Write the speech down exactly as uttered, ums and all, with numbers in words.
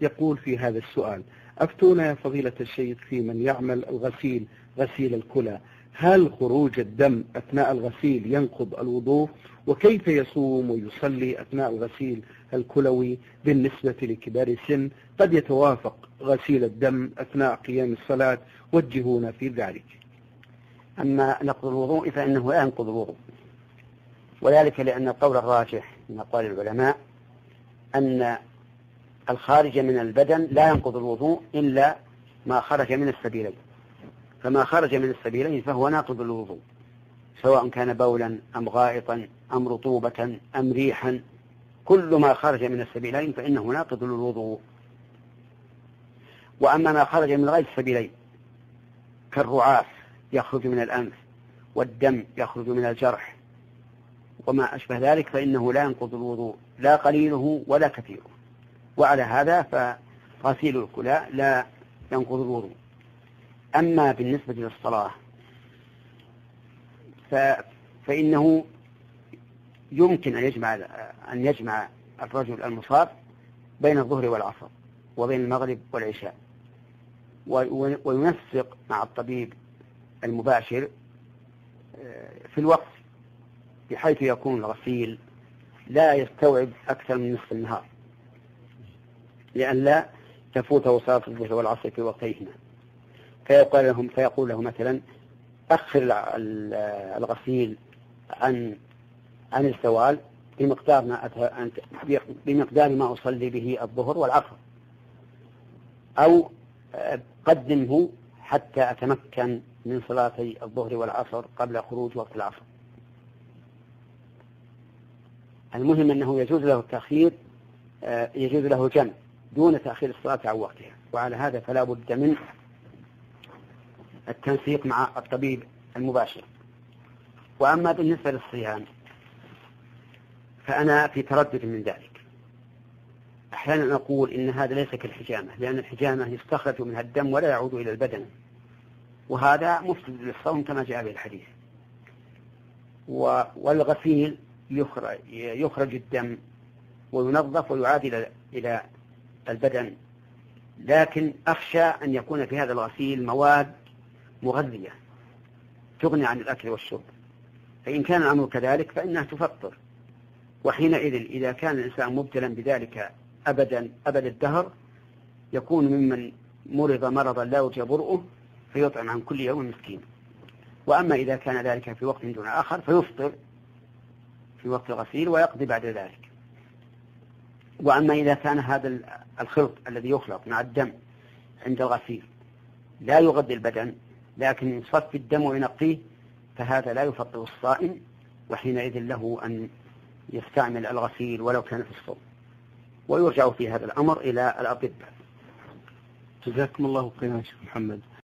يقول في هذا السؤال: أفتونا يا فضيلة الشيخ في من يعمل الغسيل غسيل الكلى، هل خروج الدم أثناء الغسيل ينقض الوضوء؟ وكيف يصوم ويصلي أثناء الغسيل الكلوي بالنسبة لكبار السن؟ قد يتوافق غسيل الدم أثناء قيام الصلاة، وجهونا في ذلك. أما نقض الوضوء فإنه لا ينقض الوضوء، وذلك لأن القول الراجح من أقوال العلماء أن الخارج من البدن لا ينقض الوضوء إلا ما خرج من السبيلين، فما خرج من السبيلين فهو ناقض الوضوء، سواء كان بولا أم غائطا أم رطوبة أم ريحا، كل ما خرج من السبيلين فإنه ناقض للوضوء. وأما ما خرج من غير السبيلين كالرعاف يخرج من الأنف والدم يخرج من الجرح وما أشبه ذلك فإنه لا ينقض الوضوء لا قليله ولا كثيره، وعلى هذا فغسيل الكلى لا ينقض الوضوء. أما بالنسبة للصلاة فإنه يمكن أن يجمع أن يجمع الرجل المصاب بين الظهر والعصر وبين المغرب والعشاء، وينسق مع الطبيب المباشر في الوقت بحيث يكون الغسيل لا يستوعب أكثر من نصف النهار لئلا تفوته صلاة الظهر والعصر في وقتيهما، فيقول لهم فيقول له مثلا: أخر الغسيل عن عن الزوال بمقدار ما بمقدار ما أصلي به الظهر والعصر، أو قدمه حتى أتمكن من صلاتي الظهر والعصر قبل خروج وقت العصر. المهم أنه يجوز له التأخير، يجوز له جمع دون تأخير الصلاة عن وقتها، وعلى هذا فلا بد من التنسيق مع الطبيب المباشر. وأما بالنسبة للصيام فأنا في تردد من ذلك. أحيانا أقول إن هذا ليس كالحجامة، لأن الحجامة يستخرج منها الدم ولا يعود إلى البدن، وهذا مفسد للصوم كما جاء به الحديث. والغسيل يخرج, يخرج الدم وينظف ويعاد إلى البدن، لكن أخشى أن يكون في هذا الغسيل مواد مغذية تغني عن الأكل والشرب، فإن كان الأمر كذلك فإنها تفطر، وحينئذ إذا كان الإنسان مبتلا بذلك أبدا أبد الدهر يكون ممن مرض مرضا لا يرجى برؤه فيطعم عن كل يوم مسكين. وأما إذا كان ذلك في وقت دون آخر فيفطر في وقت الغسيل ويقضي بعد ذلك. وأما إذا كان هذا الخلط الذي يخلط مع الدم عند الغسيل لا يغذي البدن لكن يصفي الدم وينقيه فهذا لا يفطر الصائم، وحينئذ له أن يستعمل الغسيل ولو كان في الصوم، ويرجع في هذا الأمر إلى الأطباء. جزاكم الله خيرا شيخ محمد.